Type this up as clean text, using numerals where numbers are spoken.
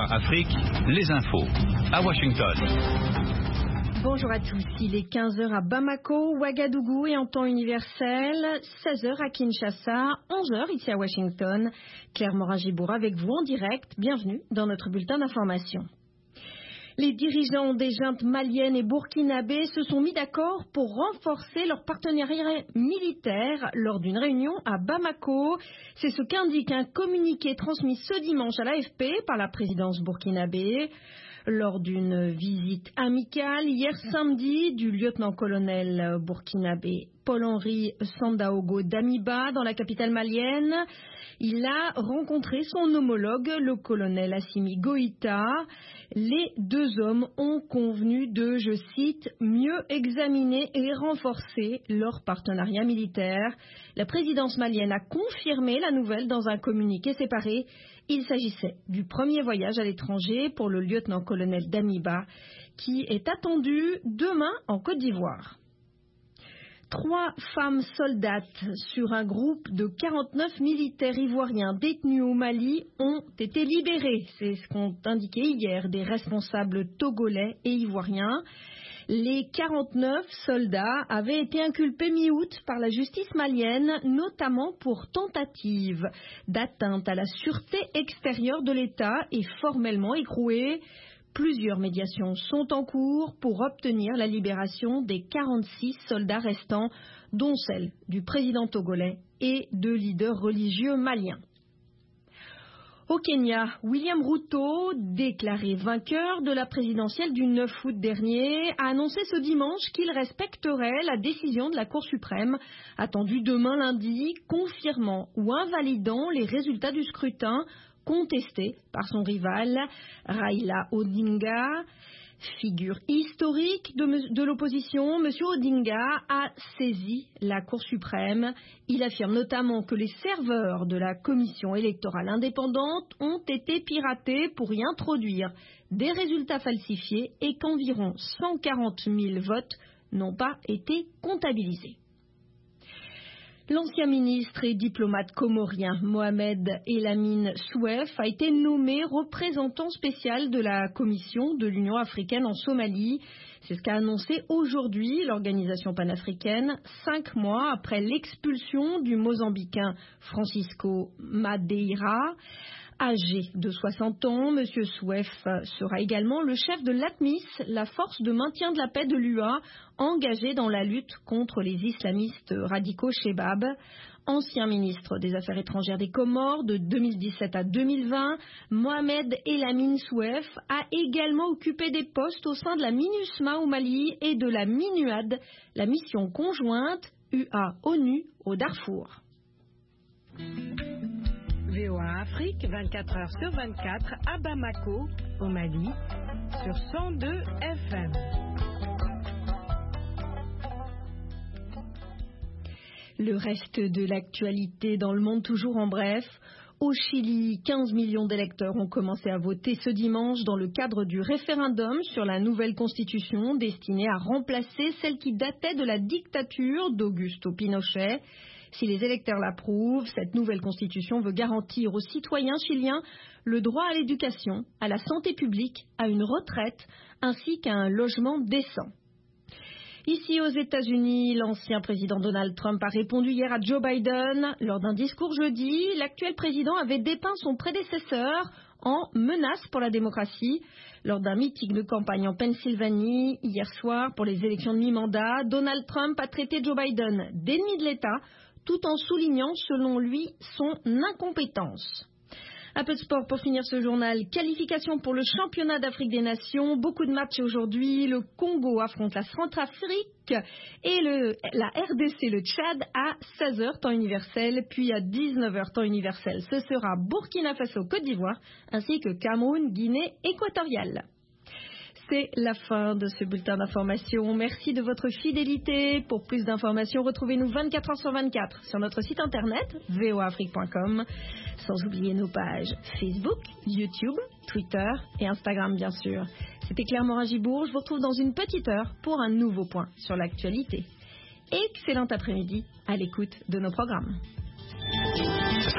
VOA Afrique, les infos à Washington. Bonjour à tous, il est 15h à Bamako, Ouagadougou et en temps universel, 16h à Kinshasa, 11h ici à Washington. Claire Morin-Gibour avec vous en direct, bienvenue dans notre bulletin d'information. Les dirigeants des juntes maliennes et burkinabés se sont mis d'accord pour renforcer leur partenariat militaire lors d'une réunion à Bamako. C'est ce qu'indique un communiqué transmis ce dimanche à l'AFP par la présidence burkinabé. Lors d'une visite amicale hier samedi du lieutenant-colonel burkinabé Paul-Henri Sandaogo Damiba dans la capitale malienne, il a rencontré son homologue, le colonel Assimi Goïta. Les deux hommes ont convenu de, je cite, mieux examiner et renforcer leur partenariat militaire. La présidence malienne a confirmé la nouvelle dans un communiqué séparé. Il s'agissait du premier voyage à l'étranger pour le lieutenant-colonel Damiba, qui est attendu demain en Côte d'Ivoire. 3 femmes soldates sur un groupe de 49 militaires ivoiriens détenus au Mali ont été libérées. C'est ce qu'ont indiqué hier des responsables togolais et ivoiriens. Les 49 soldats avaient été inculpés mi-août par la justice malienne, notamment pour tentative d'atteinte à la sûreté extérieure de l'État et formellement écroués. Plusieurs médiations sont en cours pour obtenir la libération des 46 soldats restants, dont celle du président togolais et de leaders religieux maliens. Au Kenya, William Ruto, déclaré vainqueur de la présidentielle du 9 août dernier, a annoncé ce dimanche qu'il respecterait la décision de la Cour suprême, attendue demain lundi, confirmant ou invalidant les résultats du scrutin contesté par son rival Raila Odinga. Figure historique de l'opposition, M. Odinga a saisi la Cour suprême. Il affirme notamment que les serveurs de la commission électorale indépendante ont été piratés pour y introduire des résultats falsifiés et qu'environ 140 000 votes n'ont pas été comptabilisés. L'ancien ministre et diplomate comorien Mohamed Elamine Souef a été nommé représentant spécial de la Commission de l'Union africaine en Somalie. C'est ce qu'a annoncé aujourd'hui l'organisation panafricaine, 5 mois après l'expulsion du Mozambicain Francisco Madeira. Âgé de 60 ans, M. Souef sera également le chef de l'ATMIS, la force de maintien de la paix de l'UA, engagée dans la lutte contre les islamistes radicaux Chebab. Ancien ministre des Affaires étrangères des Comores de 2017 à 2020, Mohamed Elamine Souef a également occupé des postes au sein de la MINUSMA au Mali et de la MINUAD, la mission conjointe UA-ONU au Darfour. VOA Afrique, 24 heures sur 24, à Bamako, au Mali, sur 102 FM. Le reste de l'actualité dans le monde toujours en bref. Au Chili, 15 millions d'électeurs ont commencé à voter ce dimanche dans le cadre du référendum sur la nouvelle constitution destinée à remplacer celle qui datait de la dictature d'Augusto Pinochet. Si les électeurs l'approuvent, cette nouvelle constitution veut garantir aux citoyens chiliens le droit à l'éducation, à la santé publique, à une retraite, ainsi qu'à un logement décent. Ici aux États-Unis, l'ancien président Donald Trump a répondu hier à Joe Biden. Lors d'un discours jeudi, l'actuel président avait dépeint son prédécesseur en menace pour la démocratie. Lors d'un meeting de campagne en Pennsylvanie, hier soir, pour les élections de mi-mandat, Donald Trump a traité Joe Biden d'ennemi de l'État, tout en soulignant, selon lui, son incompétence. Un peu de sport pour finir ce journal. Qualification pour le championnat d'Afrique des Nations. Beaucoup de matchs aujourd'hui. Le Congo affronte la Centrafrique et la RDC, le Tchad, à 16h temps universel, puis à 19h temps universel. Ce sera Burkina Faso, Côte d'Ivoire, ainsi que Cameroun, Guinée équatoriale. C'est la fin de ce bulletin d'information. Merci de votre fidélité. Pour plus d'informations, retrouvez-nous 24 heures sur 24 sur notre site internet voaafrique.com, sans oublier nos pages Facebook, YouTube, Twitter et Instagram bien sûr. C'était Claire Morin-Gibour. Je vous retrouve dans une petite heure pour un nouveau point sur l'actualité. Excellent après-midi à l'écoute de nos programmes.